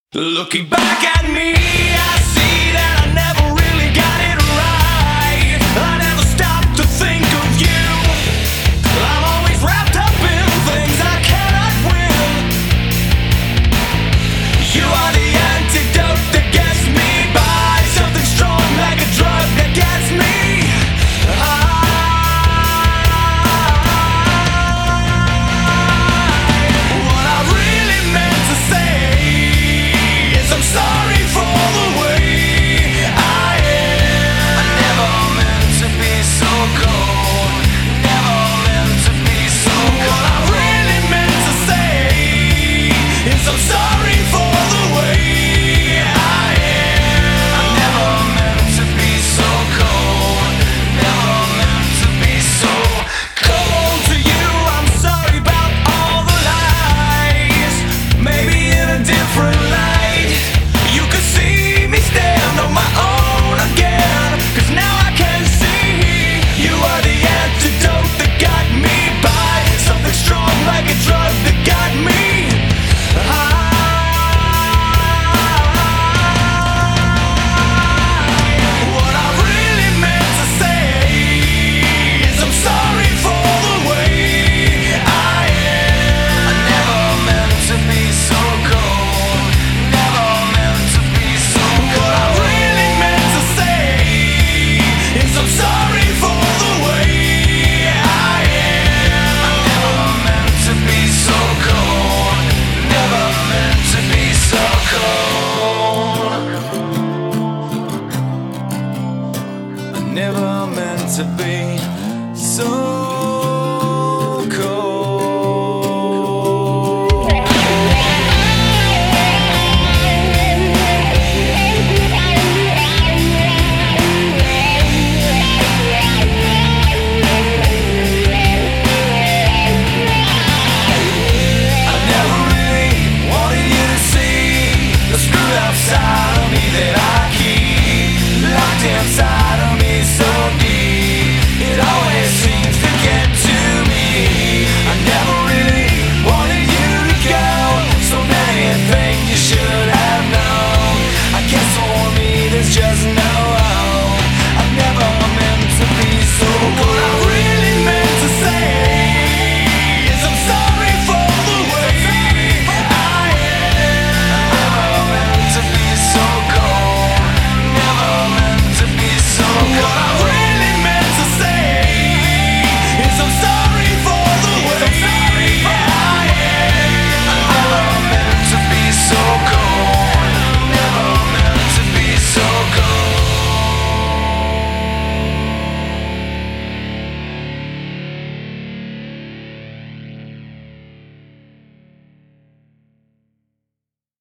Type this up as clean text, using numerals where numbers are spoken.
Looking back at me, I see that I never really got it right. I never stopped to think of you. I'm always wrapped up in things I cannot win. You are the antidote that gets me by, something strong like a drug that gets me high. What I really meant to say, I'm sorry for the way I am. I never meant to be so cold. Never meant to be so cold. What I really meant to say is I'm sorry for the way I am. I never meant to be so cold. Never meant to be so cold to you. I'm sorry about all the lies. Maybe in a different light you could see me stand on my own again. 'Cause now I can see you are the antidote that got me by, something strong like a drug that got me high. What I really meant to say is I'm sorry for the way I am. I never meant to be so cold. Never meant to be so cold. What I really meant to say is I'm sorry for the way I am. I never meant to be so cold. Never meant to be so cold. I never meant to be